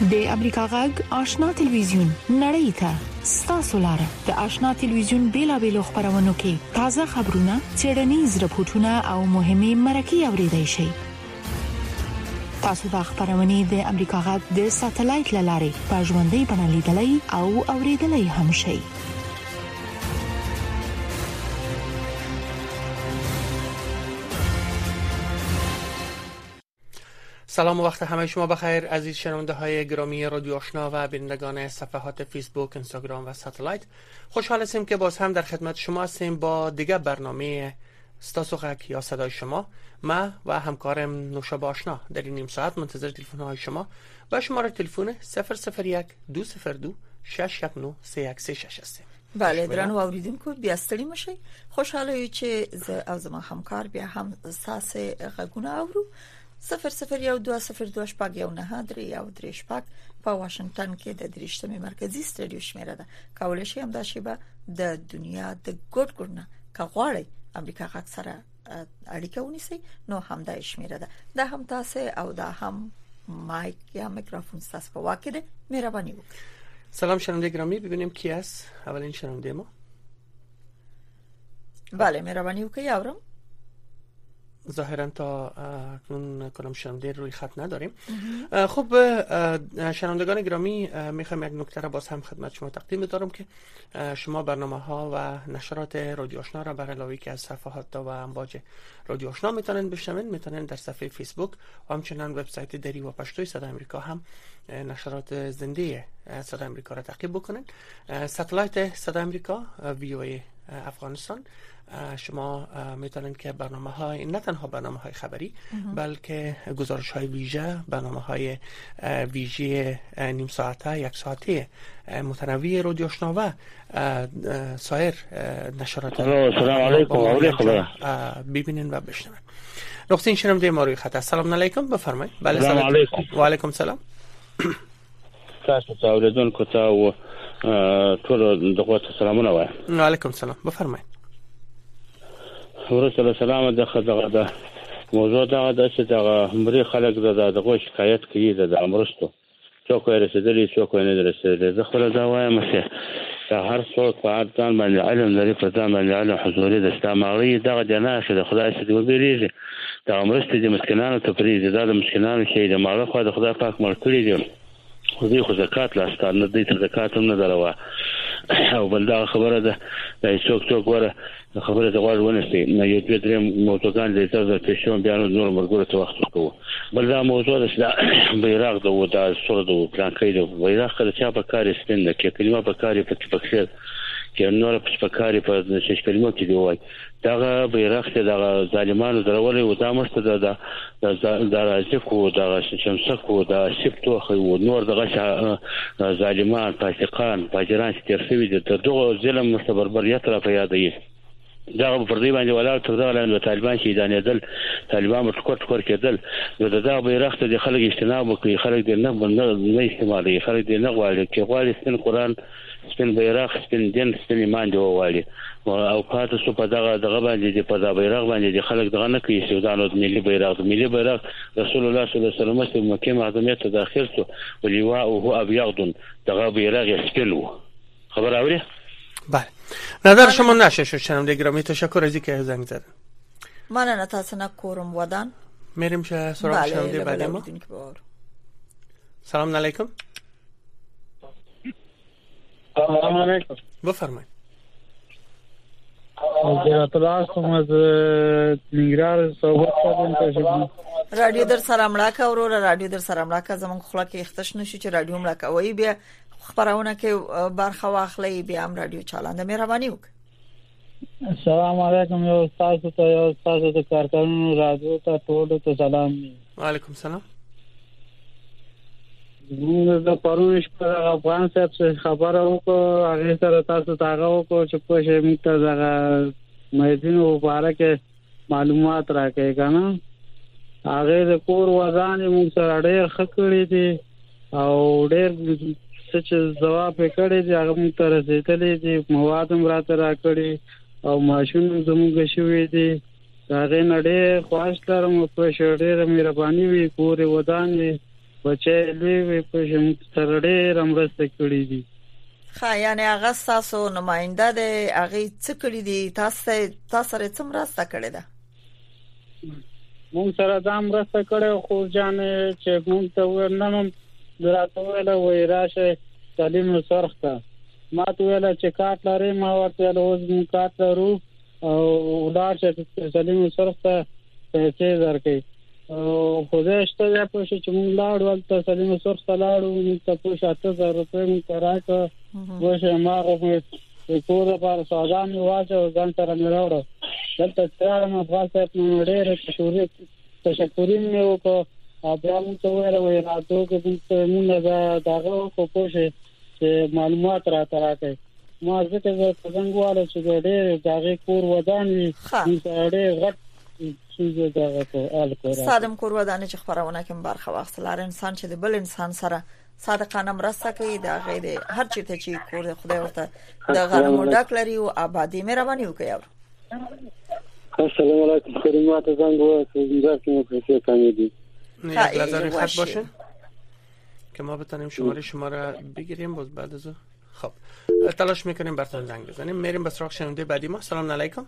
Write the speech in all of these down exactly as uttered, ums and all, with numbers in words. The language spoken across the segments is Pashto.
د امریکا غږ آشنا ټلویزیون نړۍ ته ستاسو لاره د آشنا ټلویزیون بیلابېلو خبرونو کې تازه خبرونه، څېړنیز راپورټونه او مهمه مرکې اوريدئ شئ. تاسو د خبرونې د امریکا غږ د ساتلایت لارې په ژوندۍ بڼه لیدلای او اوریدلای هم شئ. سلام و وقت همه شما بخیر عزیز شنونده های گرامی رادیو آشنا و بینندگان صفحات فیسبوک، اینستاگرام و ساتلایت. خوشحال هستیم که باز هم در خدمت شما هستیم با دیگر برنامه ستاسو غږ یا صدای شما. من و همکارم نوشابه آشنا در این نیم ساعت منتظر تلفن های شما با شماره تلفن صفر صفر یک دو صفر دو شش یک نه سه یک سه شش هستیم. بله درنو اوریدونکو بیا ستړي مشئ. خوشاله یو چې زه او زما همکار بیا هم ساسه غږونه اورو. صفر صفر یو دو صفر دو شپږ یو نه درې یو درې شپږ په واشنگټن کې د درشتمه مرکزی سټډیو شمیره ده. کولای شي هم دا شی به د دنیا د ګډ ګډنه کغواړي امریکا غږ سره اړیکه ونیسي نو هم دا شمیره ده. دا هم تاسو او دا هم مایک یا میکروفون تاسو په واکه ده. مهرباني وکړئ. سلام شنونده گرامی، ببینیم کی است اولین شنونده ما. بله مهرباني وکړئ. اورم ظاهرا تا اکنون کلام شنونده روی خط نداریم. خب شنوندگان گرامی، میخوام یک نکته را باز هم خدمت شما تقدیم بدارم که شما برنامه ها و نشرات رادیو آشنا را بر علاوه که از صفحات و امواج رادیو آشنا میتونن بشنوین، میتونن در صفحه فیسبوک و همچنین وبسایت دری و پشتوی صدای امریکا هم نشرات زنده صدای امریکا را تعقیب بکنن. ساتلایت صدای امریکا، وی او ای افغانستان، شما میتونید که برنامه های نه تنها برنامه های خبری بلکه گزارش های ویژه، برنامه های ویژه نیم ساعته، یک ساعته متنوع رادیو آشنا و سایر نشرات السلام علیکم ببینین و بشنوین. نقطه شنونده ما روی خط. السلام علیکم، بفرمایید. بله سلام علیکم. و علیکم سلام. تاسو ته اوریدونکو ته او ټول دغه سلامونه وایم. و علیکم سلام، بفرمایید. ورسره سلام د خدغه د موضوع دا د چې دغه مری خلک د دغه شکایت کوي د امرستو څوک یې رسیدلی څوک یې نه رسیدلی. زه خپل دا وایم چې هر څوک په ځان باندې علم لري، په ځان باندې علم حضوري د استعماري دغه جناح د خدای څخه دی وبېریږي. د امرستو د مسکینانو ته پریږي، دا د مسکینانو شي د ماړه خو د خدای پاک مړ کړی دی. خو دې خو زکات لاسته نه دی، ته زکات هم نه دروا او بل دا خبره ده د څوک څوک وره خبره د غوړ ونسي نه یو دوه درې موضوعان دي تاسو ته شوم بیان نور مرګره ته وخت کوو. بل دا موضوع ده چې بیرغ د ودا سره د پلان کې د بیرغ کله چې په کار استند کې کلمه په کار په تفکر کې نور په کار په شش کلمه کې دی وای دا بیرغ ته د ظالمانو درولې و دا مست د د راځي کو د شمسه کو د شپتو خو نور دغه ظالمان فاسقان فاجران چې تر شوی د دغه ظلم مستبربریت را په یاد دی. دا په دې باندې ولاړ تر دا لاندې طالبان چې دانېدل، طالبان متکور تکور کېدل، نو دا بیرغ ته د خلک اجتناب وکړي، خلک دې نه نه استعمالي، خلک دې نه غواړي چې غواړي سپین قرآن، سپین بیرغ، سپین دین، سپین ایمان دی وواړي او پاتې سو په دغه دغه باندې په دا بیرغ باندې د خلک دغه نه کوي. سودانو د ملي بیرغ ملي بیرغ رسول الله صلی الله علیه وسلم چې مکه معظمه ته داخل شو ولواء هو ابيض دغه بیرغ سپین و. خبر اوري؟ بله، نظر شما نشه شد شنونده گرامی. تشکر از اینکه زنگ زدن. من نه تاسو نه کورم ودان میریم چه سراغ شنونده بعد ما. سلام علیکم. سلام علیکم. بفرمایید. حضرت الله سمز نگران صحبت کردن تشکر. رادیو در سره مړه کا ورور رادیو در سره مړه کا زمون خلا کې اختش نشو چې رادیو مړه کوي بیا خبرونه کې برخه واخلې بیا هم رادیو چالانده. مهرباني وکړئ. السلام علیکم. یو تاسو ته یو تاسو ته کارکونکو رادیو ته ټول ته سلام. وعلیکم سلام. موږ د پرونش په افغان صاحب څخه خبره وکړو، هغه سره تاسو ته هغه وکړو چې په شی موږ ته دغه مېدینو مبارکه معلومات راکړي کنه. هغه د کور وزن موږ سره ډېر خکړې دي او ډېر چې جواب کړي دي هغه موږ ته رسیدلې دي، مواد هم راته راکړي او ماشوم زموږ شوې دي. هغه نړۍ خواست لرم په شړې مهرباني وي کور ودان بچې لوی په شم سره ډېر مرسته کړې دي. ها یعنی هغه تاسو نماینده دی، هغه څه کړی دی؟ تاسو تاسو سره څه مرسته کړې ده؟ مونږ سره دا مرسته کړې خو ځان چې مونږ ته ورننم دراته ویل وای راشه تعلیم سرخ کا ما ته ویل چې کارت لري، ما ورته ویل اوس مونږ کارت لرو او ولار چې تعلیم سرخ ته پیسې درکې او خو زه شته په چې مونږ لاړ ولته تعلیم سرخ ته لاړو مونږ ته په شاته زر روپۍ مونږ راکړه وشه ما غوښمه کور په سودا می واچو ځان سره مې راوړو دلته چې ما خاصه په ډېر تشکر تشکرین مې وکړ او بیا موږ ته ویل وای راځو چې موږ دا داغه کو کوشش چې معلومات را تراکې ما ځکه چې څنګه چې ډېر داغه کور ودان وي ډېر غټ څه داغه کو الکو سادم کور ودان چې خبرونه کوم برخه واخلار انسان چې د بل انسان سره صادقانه مرسته کوي دا غیر هر چی ته چې کور خدای ورته د غنمو ډک لري او آبادی مهرباني وکړي. السلام علیکم خدمات زنګ واسه که پیسه کمی دی. یک لحظه روی خط باشین که ما بتونیم شماره شما را بگیریم باز بعد از خب تلاش میکنیم براتون زنگ بزنیم. میریم به سراغ شنونده بعدی ما. سلام علیکم.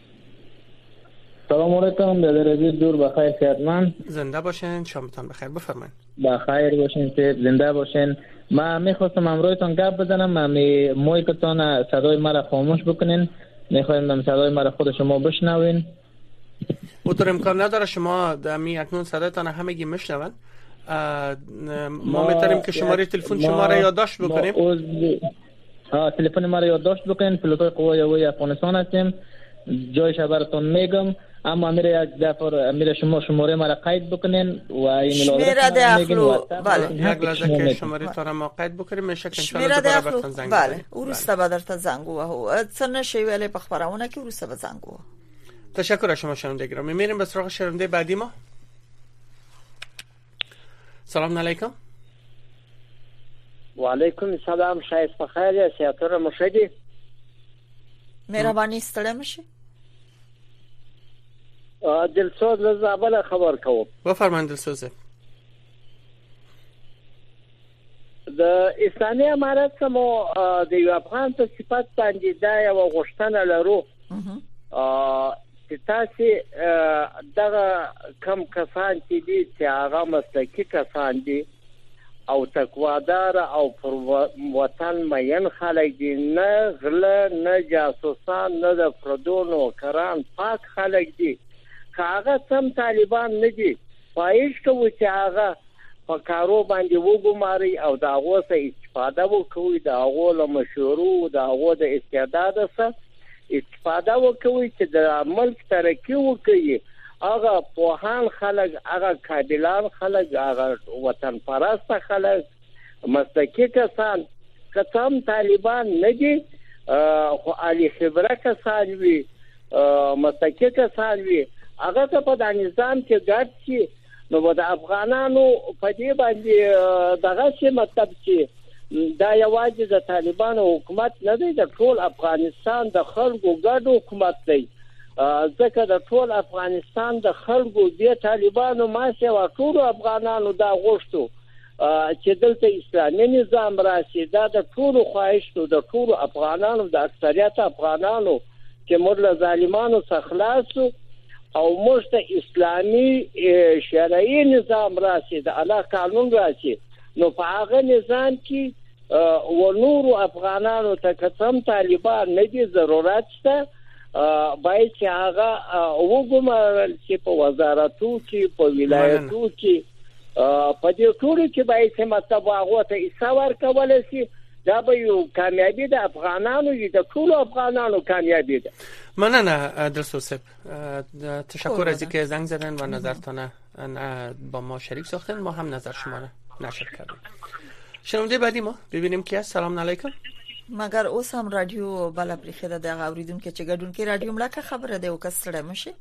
سلام علیکم بدرزی دور بخیر خیرمن زنده باشین شامتان بخیر بفرمایید. بخیر باشین که زنده باشین. ما میخواستم امروزتون گپ بزنم می مایکتون صدای مرا خاموش بکنین. میخوایم صدای مرا خود شما بشنوین. اونطور امکان نداره شما دمی اکنون صدایتان همگی میشنون. ما میتونیم که شماره تلفن شما را یادداشت بکنیم. ها تلفن ما را یادداشت بکنین. پیلوتای قوای هوایی افغانستان هستیم. جایش براتون میگم اما میره یک دفعه میره شما شماره ما را قید بکنین و ایمیل آدرس میگین. بله یک لحظه که شماره تا را ما قید بکنیم میشه که ان شاء الله دوباره براتون زنگ بزنیم. بله ورسته به درته زنگ وهو څه نشي ویلې په خبرونه کې ورسته به زنگ وهو. تشکر از شما شنونده گرامی. میریم به سراغ شنونده بعدی ما. سلام علیکم. و علیکم السلام. شایست بخیر سیاتور مشهدی. مهربانی ستړی مشي. دلسوز لزابل خبر کوم. بفرمایید دلسوز. د اسلامي امارت سمو د یو افغان په صفت باندې دا یو غوښتنه لرو چې تاسو دغه کم کسان چې دي چې هغه مسلکي کسان دي او تقوادار او پر وطن مین خلک دي، نه غله نه جاسوسان نه د پردونو کران پاک خلک دي. هغه سم طالبان نه دي پایښ کوي چې هغه په کارو باندې وګماري او دا غوسه استفاده وکوي دا غوله مشورو دا غو د استعداد سره استفاده وکوي چې د ملک ترقی وکړي. هغه پوهان خلک هغه قابلان خلک هغه وطن پرست خلک مسلکي کسان کتم طالبان نه دي خو علي خبره کسان وي مسلکي کسان وي هغه ته په د نظام کې ګډ شي نو د افغانانو په دې باندې دغه څه مطلب چې دا یوازې د طالبانو حکومت نه دی د ټول افغانستان د خلکو ګډ حکومت دی. ځکه د ټول افغانستان د خلکو د طالبانو ماشه او ټول افغانانو دا غوښتو چې دلته اسلامي نظام راشي. دا د ټول خواهشتو د ټول افغانانو د اکثریت افغانانو چې موږ له ظالمانو څخه خلاصو او موږ ته اسلامي شرعي نظام راشي د الله قانون راشي. نو په هغه نظام کې و نور افغانانو ته کتم طالبان نه دي ضرورت شته باید چې هغه وګمارل چې په وزارتو کې په ولایتو کې په دې ټولو کې باید چې مطلب هغه ته ایثار کول شي. دا به یو کامیابی د افغانانو وي د ټولو افغانانو کامیابی ده. مننه دلسوز. تشکر از اینکه زنگ زدن و نظرتان با ما شریک ساختن. ما هم نظر شما را نشر کردیم. شنونده بعدی ما ببینیم کی است. سلام علیکم. مگر اوس هم رادیو بل پرخه د غوریدون کې چې ګډون کې رادیو ملکه خبره ده او کسره مشه.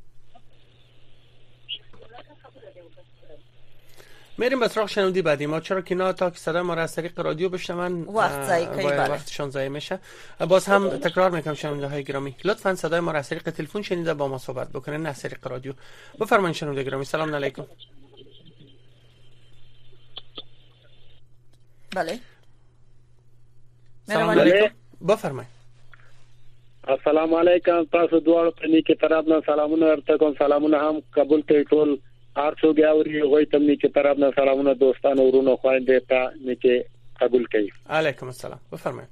میریم به سراغ شنونده بعدی ما. چرا که نه تا که صدا ما را از طریق رادیو بشنون وقت ضایع کوي. بله وقتشون ضایع میشه. باز هم تکرار میکنم شنونده های گرامی لطفا صدای ما را از طریق تلفن شنیده با ما صحبت بکنین نه از طریق رادیو. بفرمایید شنونده گرامی. سلام علیکم. بله سلام علیکم بفرمایئ. السلام علیکم. تاسو دواړو په نیکه طرف نه سلامونه ورته کوم. سلامونه هم قبول کړئ ټول ارڅو غاوري غوي تم نیکه طرف نه سلامونه دوستانو ورونو خويندې ته نیکه قبول کړئ. علیکم السلام بفرمایئ.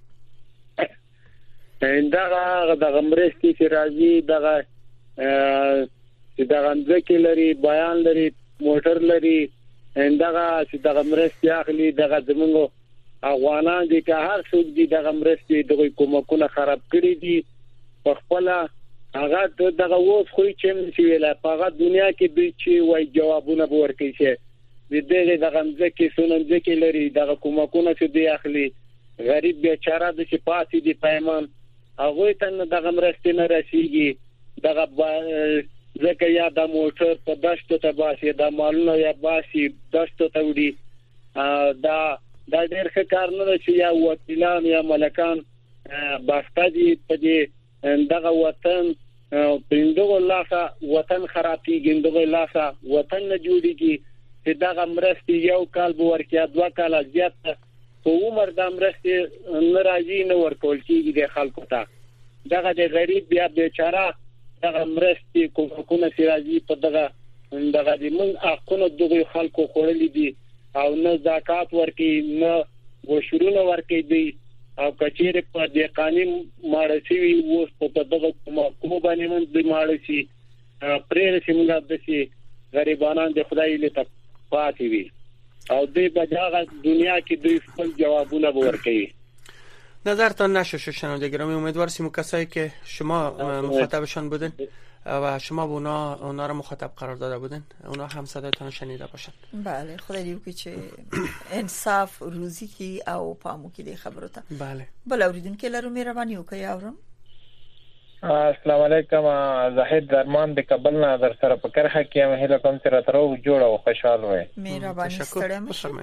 اندغه د غمرستي چې راځي دغه چې دغه ځکه لري بیان لري موټر لري اندغه چې دغه مرستي اخلي دغه زمونږ افغانان دي که هر څوک دي دغه مرستي دغه کومکونه خراب کړی دي په خپل هغه دغه اوس خو چې چې ویلا په دنیا کې دوی چې وای جوابونه ورکړي چې د دې دغه ځکه سونم ځکه لري دغه کومکونه چې دی اخلي غریب بیچاره د چې پاتې دي پېمان هغه ته دغه مرستي نه رسیږي دغه ځکه یا د موټر په دشتو ته باسي د مالونو یا باسي دشتو ته وړي دا دا ډېر ښه کار نه دی چې یا وکیلان یا ملکان باستادي په دې دغه وطن پندغه لاسه وطن خرابېږي دغه لاسه وطن نه جوړيږي چې دغه مرستي یو کال به ورکیا دوه کال زیات په عمر د مرستي ناراضي نه ورکول کیږي د خلکو ته دغه د غریب بیا بیچاره دغه مرستي کومه سراجي په دغه دغه د من حقونه دغه خلکو خورلې دي او نه زکات ورکي نه وشورونه ورکي دي او کچېره په دې قانون ماړسي اوس په دغه کومه باندې من د ماړسي پرې سیمه د سي غریبانان د خدای له پاتې وي او دې بجاغه دنیا کې دوی خپل جوابونه ورکوي. نظرتان نشه شنونده گرامی امیدوار سیم کسایی که شما مخاطبشان بودن و شما به اونا اونا رو مخاطب قرار داده بودن اونا هم صدایتان شنیده باشن. بله خدای دیو که چه انصاف روزی کی او پامو کی دی خبرو تا. بله بله اوریدون که لرو مهربانی وکړئ اورم. السلام علیکم. زاهد درمان د کابل نه در سره په کرخه کې مې هله کوم سره ترو جوړ او خوشاله وي. مهرباني ستړی مشه.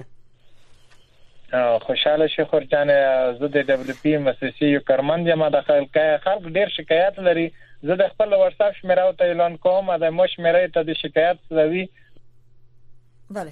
خوشاله شي خورجان زه د دبليو پی مؤسسې یو کارمند یم. د خلک خلک ډیر شکایت لري. زه د خپل واتساپ شمیره ته اعلان کوم د مو شمیره ته د شکایت زوی. بله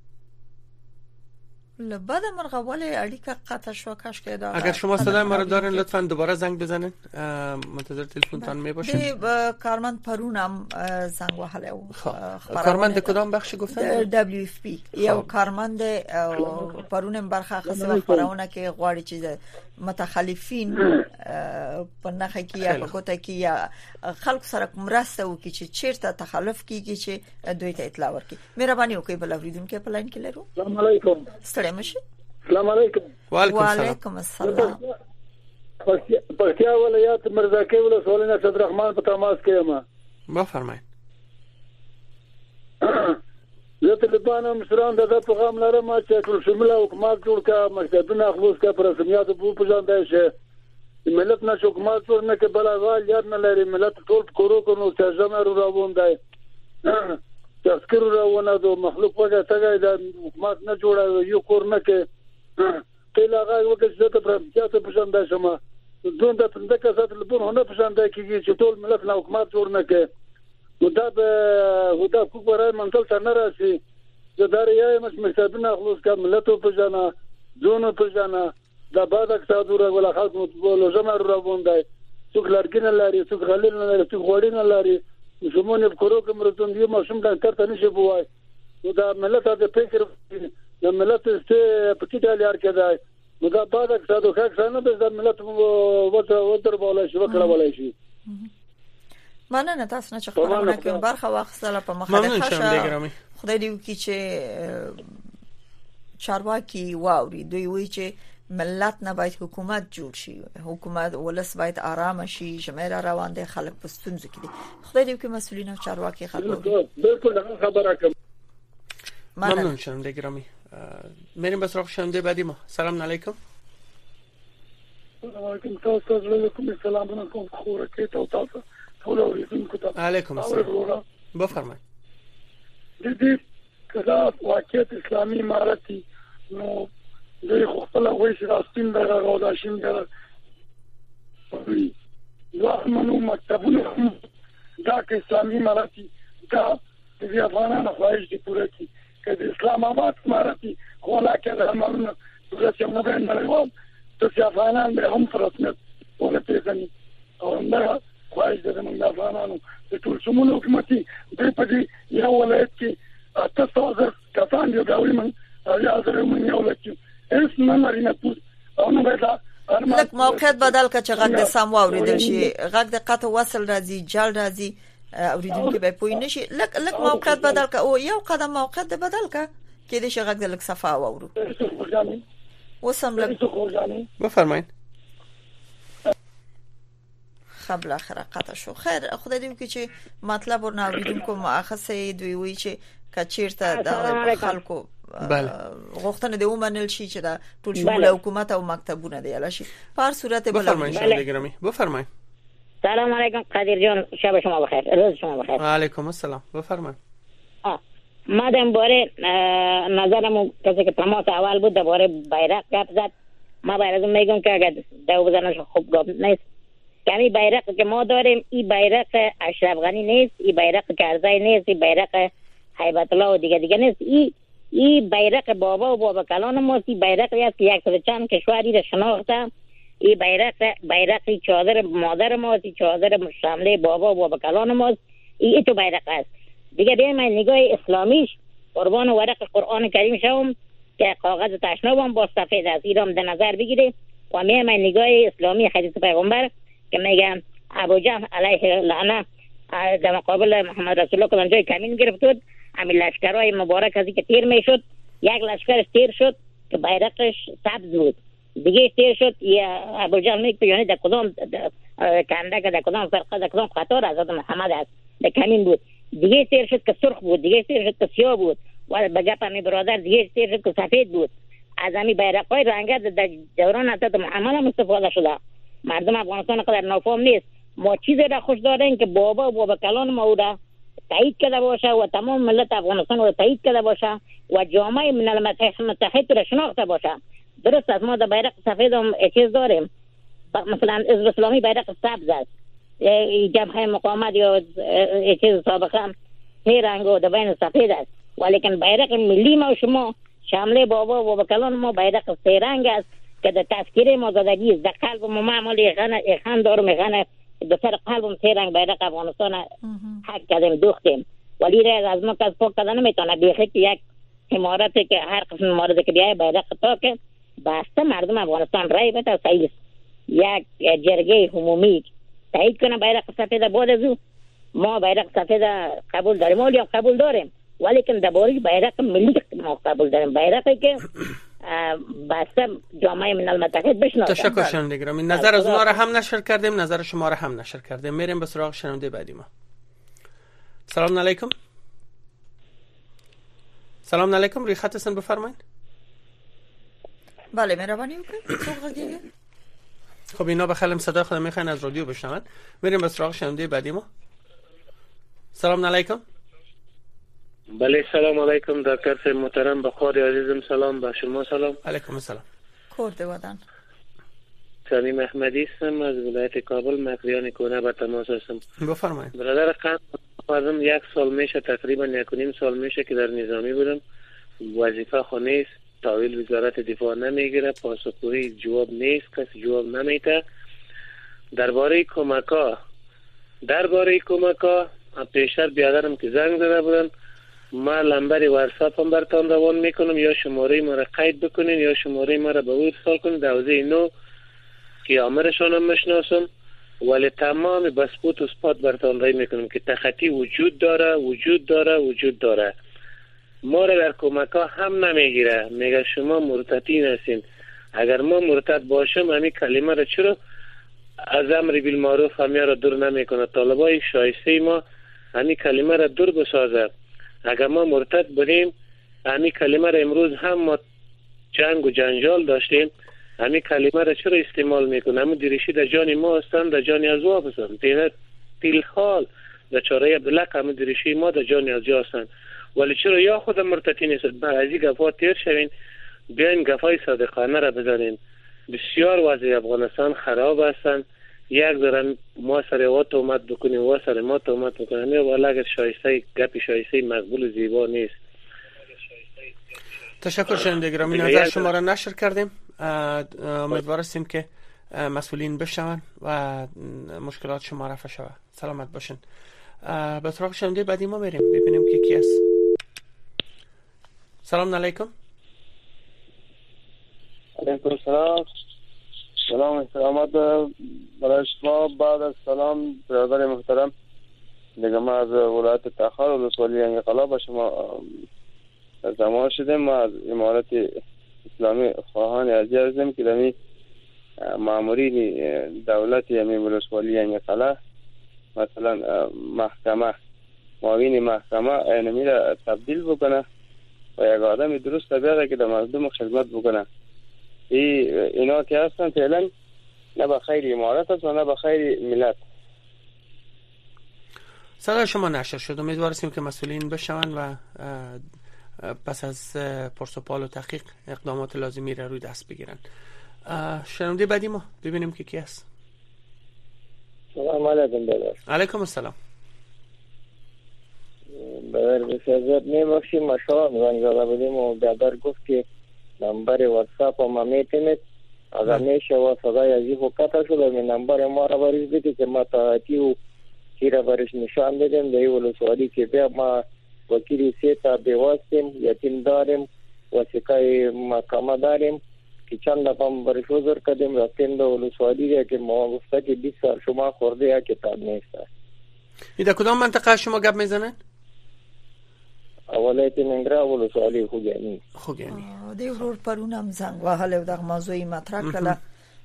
لبعد مرغواله اړیکه قطع شو کاش که دا اگر شما صدای ما رو دارین لطفاً دوباره زنگ بزنین منتظر تلفنتان می باشیم. دی کارمند پرونم زنگ وهله او کارمند کدام بخش گفتن؟ دبلیو اف پی یو کارمند پرونم برخه خاصه خبرونه که غواړي چې متخلفین په نخه کې یا په کوټه کې یا خلک سره مرسته وکړي چې چیرته تخلف کیږي چې دوی ته اطلاع ورکړي. مهرباني وکړئ بل اوریدونکو په لاین کې لرو. السلام علیکم. السلام علیکم. وعلیکم السلام. پکتیا ولایت مرزاکی ولسوالۍ صدر رحمان په تماس کې یم. بفرمایئ. زه طالبان مشران د پیغام لرم چې ټول شمول حکومت جوړ کا مکتبونه خلاص کا پر رسمیات په پوجاندای شي. ملت نه حکومت جوړ نه کې بل غال یاد نه لري. ملت ټول کورو کو چې زمرو راووندای تذکر راونه د مخلوق وګه تګای د حکومت نه جوړه یو کور نه کې ته لاغه وکړه چې ته پر ځاته پوجاندای شمه دوه د څنګه کسات لبون نه پوجاندای کیږي چې ټول ملت نه حکومت جوړ نه کې ودا به ودا کوپرای منتل څنګه راشي د داریا مش مکتبونه خلاص کا ملت په جنا زونه په جنا د بعد اقتصاد ولا خلک متبول زمر راوندای څوک لارګین لري څوک غلین لري څوک غوړین لري زمونه په کورو کې مرتون دی ماشوم د ترته نشي بوای نو دا ملت د فکر د ملت ست په کیټه لار کې دی نو دا بعد اقتصاد خو څنګه به د ملت وته وتر بوله شي وکړه بوله شي. مننه تاسو نه چې خبرونه کوم برخه واخصله په مخالفت شه. خدای دې وکړي چې چارواکي واوري دوی وایي چې ملت نه باید حکومت جوړ شي. حکومت ولس باید آرام شي. شمیر روان دي خلک په ستونزو کې دي. خدای دې وکړي مسؤلین او چارواکي خلک بالکل خبره کوم. ممنون شنونده گرامی. میریم به سراغ شنونده بعدی ما. سلام علیکم. علیکم تاسو علیکم سلام علیکم خورکه تاسو علیکم السلام. بفرمایئ. د دې کله واقعیت اسلامي امارتي نو دوی خپل وایي چې راستین دغه راوډاشین دغه دوه منو مکتبونه دا کې اسلامي امارتي دا د افغانانو خواهش دي پوره کی که د اسلام آباد امارتي خو لا کې د امرونه د سیاسی نړیوال د افغانان به هم فرصت ونه پیژني او همدا خواهش ده موږ د افغانانو د ټول شمول حکومتي د پدې یو ولایت کې تاسو کسان دی دا وایي موږ یا زره موږ یو ولایت هیڅ نه لري نه او نه ودا لکه موقعیت بدل که چې غږ د سم واوریدل شي غږ د قطع وصل راځي جل راځي اوریدونکو به پوه نشي لکه لکه موقعیت بدل که او یو قدم موقعیت بدل که کې د شغږ د لک صفه واورو وسم لک بفرمایید خبل اخر قطع شو خیر خدای دې وکړي چې مطلب ورنه اوریدونکو مؤاخذه دوی وی چې کچیرته د خلکو بله غوښتنه دی ومنل شي چې دا ټول شمول حکومت او مکتبونه دی اله شي په هر صورت بل بفرمایئ بفرمایئ سلام علیکم قادر جان شب شما بخیر روز شما بخیر و علیکم السلام بفرمایئ ما در باره نظرم کسی که تماس اول بود درباره بیرق گپ زد ما براتون میگم که اگر دو بزنش خوب گپ نیست کمی بیرق که ما داریم این بیرق اشرف غنی نیست این بیرق کرزی نیست این بیرق هیبت الله و دیگه دیگه نیست این این بیرق بابا و بابا کلان ماست این بیرقی است که یک سال چند کشوری را شناخته این بیرق بیرقی چادر مادر ماست این چادر شامله بابا و بابا کلان ماست این تو بیرق است دیگه بیایم من نگاه اسلامیش قربان ورق قرآن کریم شوم که کاغذ تشناب هم با سفید است ایرام در نظر بگیره و میایم من نگاه اسلامی حدیث پیغمبر که میگم ابو جهل علیه لعنه در مقابل محمد رسول الله کدام جای کمین گرفت بود همین لشکرهای مبارک از که تیر میشد یک لشکرش تیر شد که بیرقش سبز بود دیگه تیر شد یا ابو جهل میگه یعنی در کدام کنده که در کدام فرقه در کدام قطار حضرت محمد است در کمین بود دیگه تیر شد که سرخ بود دیگه تیر شد که سیاه بود و بگپ همی برادر دیگه تیر شد که سفید بود از همی بیرقهای رنگت در دوران حضرت محمد هم استفاده شده مردم افغانستان قدر نافهم نیست ما چیزی را خوش داریم که بابا و بابا کلان ما را تایید کرده باشه و تمام ملت افغانستان را تایید کرده باشه و جامعه ملل متحد را شناخته باشه درست است ما در بیرق سفید هم چیز داریم مثلا حزب اسلامی بیرق سبز است جبهه مقاومت یا چیز سابقه هم سه رنگ و در بین سفید است ولیکن بیرق ملی ما و شما شامل بابا و بابا کلان ما بیرق سه رنگ است که در تذکیره ما زدگی است در قلب ما معمولی اخان دارم اخانه دو سر قلبم سه رنگ بیرق افغانستان حق کردیم دوختیم ولی را از ما کس پاک کردن نمیتونه بیخی که یک امارتی که هر قسم امارتی که بیای بیرق تا که بسته مردم افغانستان رای بده صحیح یک جرگه عمومی تایید کنه بیرق سفید بعد از او ما بیرق سفید قبول داریم ولی قبول داریم ولیکن درباره بیرق ملی ما قبول داریم بیرقی که بسته جامعه ملل متحد بشناسه. تشکر شنونده گرامی نظر از اونها را هم نشر کردیم نظر شما را هم نشر کردیم میریم به سراغ شنونده بعدی ما. سلام علیکم. سلام علیکم روی خط هستن بفرمایید. بله مهربانی بکنید. خب اینا بخلم صدای خودم میخواین از رادیو بشنون. میریم به سراغ شنونده بعدی ما. سلام علیکم. بله سلام علیکم دکتر محترم بخاری عزیزم سلام به شما سلام علیکم السلام کرده ودان سلیم احمدی هستم از ولایت کابل مکریان کونه به تماس هستم بفرمایید برادر قند خودم یک سال میشه تقریبا یک و نیم سال میشه که در نظامی بودم وظیفه خو نیست تحویل وزارت دفاع نمیگیره پاسخگویی جواب نیست کسی جواب نمیده درباره کمکا درباره کمکا پیشتر بیادرم که زنگ زده بودن ما لنبر واتساپ هم براتون روان میکنم یا شماره ما را قید بکنین یا شماره ما را به او ارسال کنین دوازده نو که آمرشان هم مشناسم ولی تمام بسپوت و سپات براتون رای میکنم که تخطی وجود داره وجود داره وجود داره ما را در کمک ها هم نمیگیره میگه شما مرتدین هستین اگر ما مرتد باشم همین کلمه را چرا از امر بالمعروف همه را دور نمیکنه طالبای شایسته ما همین کلمه را دور بسازه اگر ما مرتد بودیم همین کلمه را امروز هم ما جنگ و جنجال داشتیم همین کلمه را چرا استعمال میکنه همون دریشی در جان ما هستن در جان از او هستن تیل تیل خال در چاره بلک همون دریشی ما در جان از جا هستن ولی چرا یا خود مرتدی نیست بعضی گفا تیر شوین بیاین گفای صادقانه را بزنین بسیار وضع افغانستان خراب هستن یک دارن ما سر و تومت بکنیم و سر ما تومت بکنیم ولی اگر شایسته گپی شایسته مقبول زیبا نیست. تشکر شنونده گرامی نظر شما را نشر کردیم امیدوار هستیم که مسئولین بشنون و مشکلات شما رفع شود. سلامت باشین. به سراغ شنونده بعدی ما بریم ببینیم که کی است. سلام علیکم. علیکم السلام. سلام سلامت برای شما. بعد از سلام برادر محترم، دیگه ما از ولایت تخار ولسوالی انقلاب با شما زمان شدیم. ما از امارت اسلامی خواهان ارجاع هستیم که دمی مامورین دولت یمی ولسوالی انقلاب مثلا محکمه معاون محکمه اینمی را تبدیل بکنه و یک آدم درست بیاره که در مردم خدمت بکنه. ای اینا که هستن فعلا نه به خیر امارت است و نه به خیر ملت. صدای شما نشر شد. امیدوار هستیم که مسئولین بشون و پس از پرسپال و تحقیق اقدامات لازمی را روی دست بگیرن. شنونده بعدی ما ببینیم که کی است. سلام علیکم برادر. علیکم السلام. برادر بسیار نمی‌بخشید ما شما زنگ زده بودیم و برادر گفت که نمبر واتساپ ما میتونید اگر میشه و صدای عزیز و قطع شده می نمبر ما را بریز بدید که ما تاعتی و چیره برش نشان بدیم. در ولسوالی که بیا ما وکیلی سی تا بیواستیم، یتیم داریم، وثیقه محکمه داریم که چند دفعه برش حضور کردیم. رفتیم در ولسوالی که ما گفته که بیست سال شما خورده یا کتاب نیسته. این در کدام منطقه شما گپ میزنن؟ ولایت ننگرهار ولسوالی خوگیانی. خوگیانی. دی ورور پرونم زنگ وهله دغه موضوعی مطرح کړه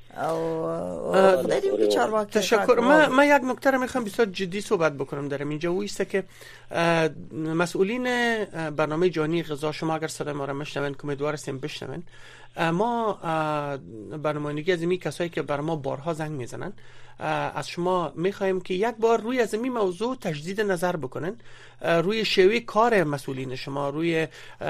او خدای دې چارواکي. تشکر. ما ما یک نکته رو میخوام بسیار جدی صحبت بکنم در اینجا و ایسته که مسئولین برنامه جهانی غذا، شما اگر صدای ما را میشنون که امیدوار هستیم بشنون، ما برنامه‌نگاری از این کسایی که بر ما بارها زنگ میزنن از شما میخوایم که یک بار روی از این موضوع تجدید نظر بکنن، روی شیوه کار مسئولین شما، روی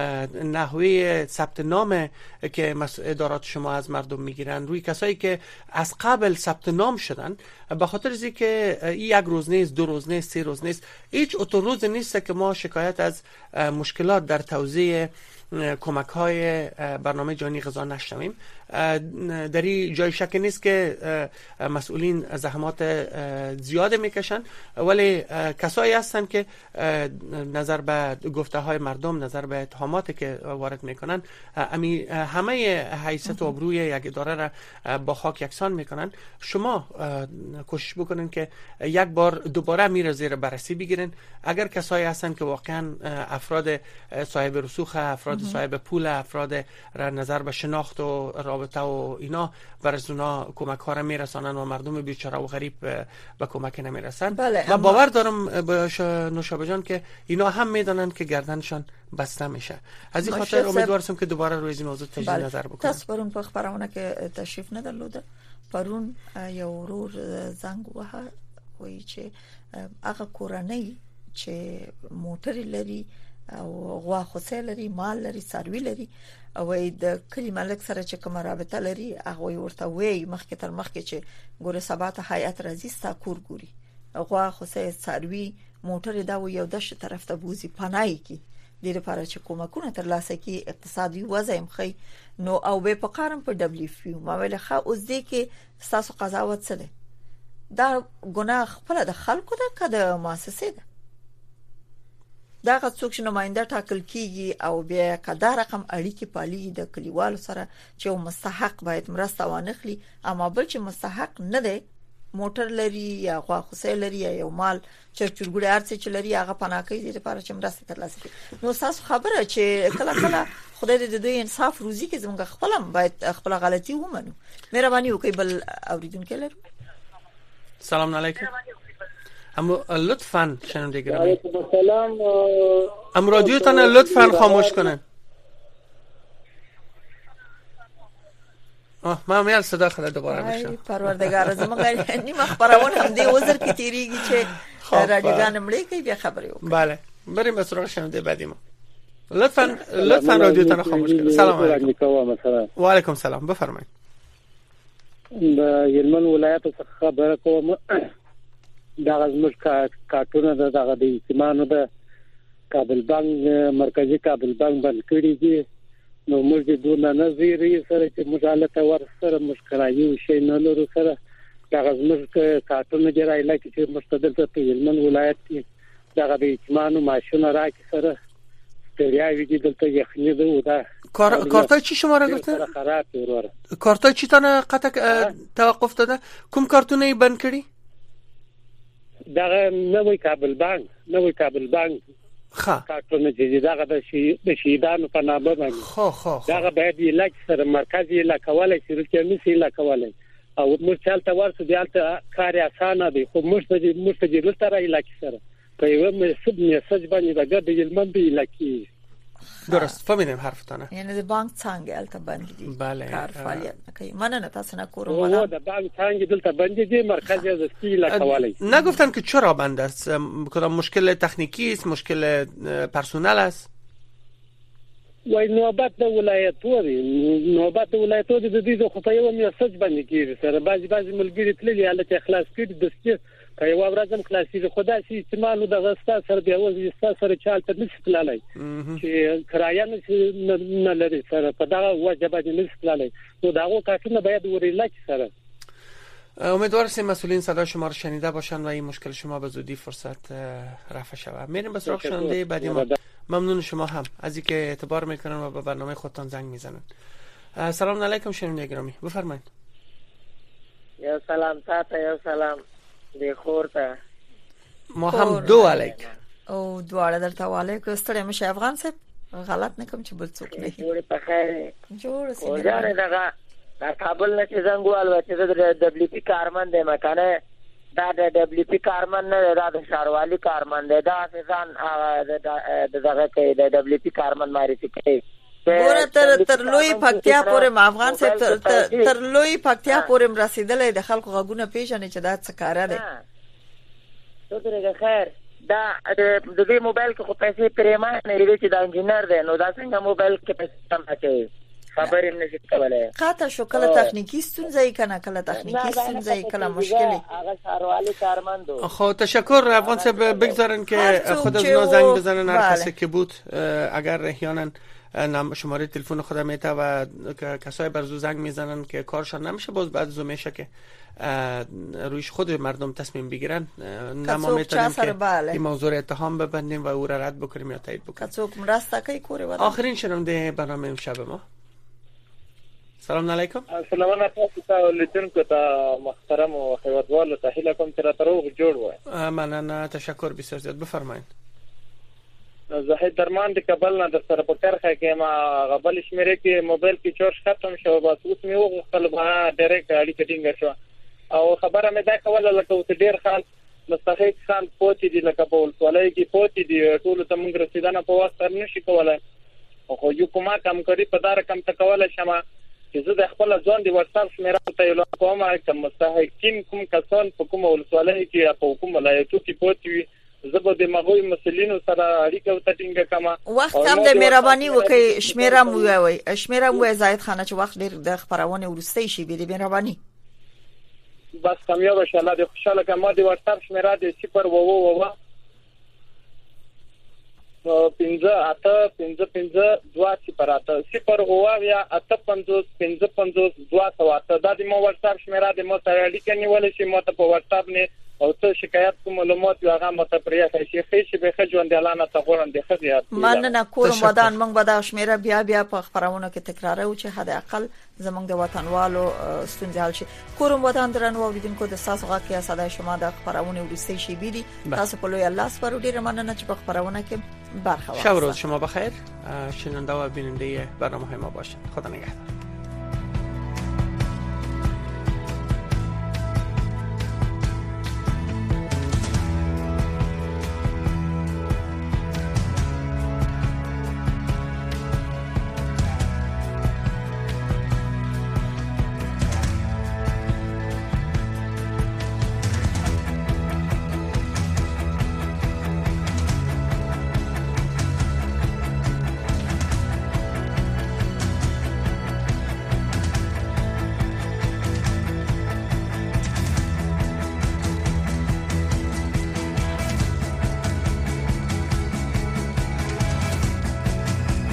نحوه ثبت نام که ادارات شما از مردم میگیرن، روی کسایی که از قبل ثبت نام شدن، به خاطر از اینکه این یک روز نیست، دو روز نیست، سه روز نیست، هیچ اتو روز نیست که ما شکایت از مشکلات در توزیع کمک های برنامه جهانی غذا نشنویم. در این جای شک نیست که مسئولین زحمات زیاده میکشن، ولی کسایی هستن که نظر به گفته های مردم، نظر به اتهاماتی که وارد میکنن، امی همه حیثیت و ابروی یک اداره را با خاک یکسان میکنن. شما کوشش بکنین که یک بار دوباره میره زیر بررسی بگیرین. اگر کسایی هستن که واقعا افراد صاحب رسوخ، افراد صاحب پول، افراد را نظر به شناخت و رابطه و اینا برای اونا کمک ها را میرسانن و مردم بیچاره و غریب به کمک نمیرسن. بله، من باور دارم به نوشابه جان که اینا هم میدانن که گردنشان بسته میشه. از این خاطر امیدوار هستم که دوباره روی این موضوع تجدید بله. نظر بکنم. تاسو پرون په خبرونه کې تشریف نه درلوده. پرون یو ورور زنګ وها وایي چې هغه کورنۍ چې موټر لري او غوا خوسه لري، مال لري، څاروي لري، او د کلی ملک سره چې کوم رابطه لري، هغه ورته وایي مخکې تر مخکې چې ګوره سبا ته هیئت راځي ستا کور ګوري، غوا خوسه څاروي موټر دا و یو دش طرف ته بوزي پناهي کی د لپاره چې کومکونه تر لاسه کی اقتصادي وضع مخې نو او به پقارم په دبليو فيو ما ویل خا اوس دې کې تاسو قضاوت څه ده؟ دا ګناه خپل د خلکو ده که د مؤسسې ده؟ دا څوک چې نماینده ټاکل کیږي او بیا کدا رقم اړیکې پالي د کلیوالو سره چې مستحق باید مرسته وانخلي، اما بل چې مستحق نه دی، موټر لري یا غوا خوسه لري یا یو مال چرچورګړی ارڅ چې لري، هغه پناکې دي لپاره چې مرسته ترلاسه کړي. نو تاسو خبره چې کله کله خدای دې د دوی انصاف روزي کې زموږ خپلم باید خپل غلطي ومنو. مهرباني وکړئ. بل اوریدونکو لرو. سلام علیکم. اما لطفاً شنونده گرامی علیکم السلام. ام رادیوتان لطفاً خاموش کنن. آه ما میال صدا خدا دوباره بشم. پروردگار زموږ نیمه خبرونه هم دی وزر کې تیریږي چې رادیوګان مړې کوي بیا خبرې وکړي. بله بریم به سراغ شنونده بعدی ما. لطفاً لطفاً رادیوتان خاموش کنن. سلام علیکم. و علیکم سلام. بفرمایید. د یلمن ولایت څخه خبره کوم. دا زموږ کارتونه د دغه د ایمانو د کابل بانک مرکزی کابل بانک بند کړی دي. نو موږ د دونه نظری سره چې مجالته ور سره مشکرایو شي نه لرو سره دا زموږ کارتونه جرای لکه چې مستدل په هلمند ولایت کې دا د اجمانو ماشونه راکې سره ستړیا ویږي دلته یخني ده او دا کارتای چی شما را گفته؟ خراب وروره کارتای چی تانه قطع توقف داده؟ کوم کارتونه بند کړی؟ دا نوې کابل بانک نوې کابل بانک ښه کارتونه چې دا د شي د شیدانو په نامه باندې خو خو دا به د علاج سره مرکزي علاقوالي چې مې علاقوالي او موږ چالت ورته د الته کار اسانه دی خو موږ ته موږ ته د تر علاج سره په یو مسجد میسج باندې دا د هلمند علاقې درست فهمیدم حرفتانه یعنی د بانک څنګه الته باندې دي بله کار فعالیت کوي مننه تاسو نه کوم ولا د بانک څنګه دلته باندې دي مرکزي ازستی علاقوالي نگفتن که چرا بند است کدام مشکل تکنیکی است مشکل پرسونل است وای نوبت د ولایتو دی نوبت د ولایتو د دې خو په یو میسج باندې کیږي سره بعضی بعضی ملګری تللی الته اخلاص کړي د څه په یو ورځم خلاصي خدای سي استعمال د غستا سره دی او زستا سره چالت نشتلای چې کرایه نه لري سره په دا واجب دي نشتلای نو داغه کارتونه باید وریلک سره امیدوارم که مسئولین صدا شما رو شنیده باشن و این مشکل شما به زودی فرصت رفع شود. میریم به سراغ شنونده بعدی ما. ممنون شما هم از اینکه اعتبار میکنن و به برنامه خودتان زنگ میزنن. سلام علیکم شنونده گرامی، بفرمایید. یا سلام تاته، یا سلام دی خورته. ما هم دو علیک. او دواړه درته وعلیکم ستړي مشه افغان صاحب، غلط نکم چې بل څوک نه. جوړ په خیر. جوړ سي. وځاره دغه دا کابل نه چې زنګوال و چې د دبليو پی کارمن دی مکانه دا د دبليو پی کارمن نه دا د شاروالي کارمن دی دا ځان د دغه کې د دبليو پی کارمن معرفي کوي. ګوره تر تر لوی پکتیا پورې افغان صاحب تر تر لوی پکتیا پورې رسیدلې د خلکو غوونه پیژنې چې دا څه کار دی. ته درګه خیر دا د دې موبایل کې خو پیسې پرېما نه لري چې دا انجینر دی نو دا څنګه موبایل کې پیسې تم اچي خبرې نشي کولای. قاطع شو کله تخنیکی ستونزې کنه کله تخنیکی ستونزې کله مشکلی. هغه شاروالي کارمندو. خب تشکر افغان صاحب بگذارن که خود از نو زنگ بزنن هر کسی که بود اگر احیانا شماره تلفن خودم میته و کسای برزو زنگ میزنن که کارشان نمیشه باز بعد زو میشه که رویش خود مردم تصمیم بگیرن نه ما میتونیم که این موضوع اتهام ببندیم و او را رد بکنیم یا تایید بکنیم. کڅوک مرسته کوي کوره ودا. آخرین شنونده برنامه امشب ما. سلام علیکم. سلام تاسو ته لیدونکو ته محترم او خیراتوالو ته هیله کوم چې راته روغ جوړ وای. مننه تشکر بسیار زیاد بفرمایید. زه درمان د کابل نه در سره په کرخه کې ما غبل شمیره کې موبایل کې چارج ختم شو بس اوس مې وغوښتل به ډایرکټ اړیکه ټینګه شو او خبره مې دا کوله لکه اوس ډیر خلک مستحق خان پوتې دي لکه په ولسوالۍ کې پوتې دي ټول ته موږ رسیدنه په وخت سره نشي کولای خو یو کومه کم کوي په دار کم ته کولای شمه چې زه د خپل ځوان دی واتساپ شمیره ته یو کومه کم مستحقین کوم کسان په کوم ولسوالۍ کې په کوم ولایتو کې پوتې وي زبر د مغوی مسلینو سره اړیکه وټینګه کما وخت هم د مهرباني وکي شمیره مو وای شمیره مو زاید خانه چې وخت ډیر د خبرونه ورستي شي به د مهرباني بس کامیاب ان شاء الله د خوشاله کما د واتساپ شمیره د صفر و و و پنځه اته پنځه پنځه دوه صفر اته صفر او یا اته پنځوس پنځه پنځوس دوه سواته دا د مو واتساپ شمیره د مو سره اړیکه نیول شي مو ته په واتساپ نه او ته شکایت کوم معلومات یو هغه متپریه شي خې شي به خجوند اعلان ته غوړم د خزيات مننه کوم ودان موږ به دا شمیره بیا بیا په خبرونه کې تکرارو چې حد اقل زمونږ د وطنوالو ستونزې حل شي. کوم ودان درنو اوریدونکو د تاسو غاکیا صداي شما د خبرونه ورسې شي بيدي تاسو په لوی الله سپارو ډیر مننه چې په خبرونه کې برخه واخلئ. شب روز شما بخیر. شنونده و بیننده برنامه ما باشید. خدا نگهدار.